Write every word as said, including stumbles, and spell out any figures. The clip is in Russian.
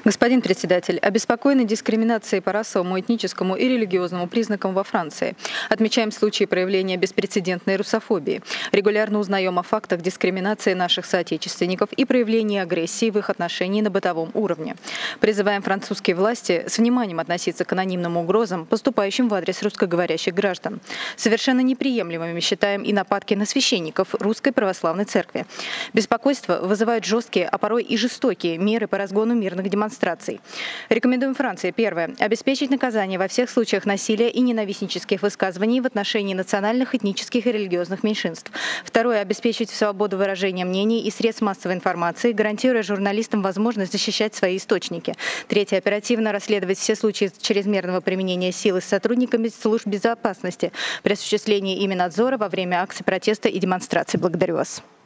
Господин председатель, обеспокоены дискриминацией по расовому, этническому и религиозному признакам во Франции. Отмечаем случаи проявления беспрецедентной русофобии. Регулярно узнаем о фактах дискриминации наших соотечественников и проявлении агрессии в их отношении на бытовом уровне. Призываем французские власти с вниманием относиться к анонимным угрозам, поступающим в адрес русскоговорящих граждан. Совершенно неприемлемыми считаем и нападки на священников Русской Православной Церкви. Беспокойство вызывают жесткие, а порой и жестокие меры по разгону мирных демонстраций. Рекомендуем Франции: первое. Обеспечить наказание во всех случаях насилия и ненавистнических высказываний в отношении национальных, этнических и религиозных меньшинств. Второе. Обеспечить свободу выражения мнений и средств массовой информации, гарантируя журналистам возможность защищать свои источники. Третье. Оперативно расследовать все случаи чрезмерного применения силы с сотрудниками служб безопасности при осуществлении ими надзора во время акций протеста и демонстраций. Благодарю вас.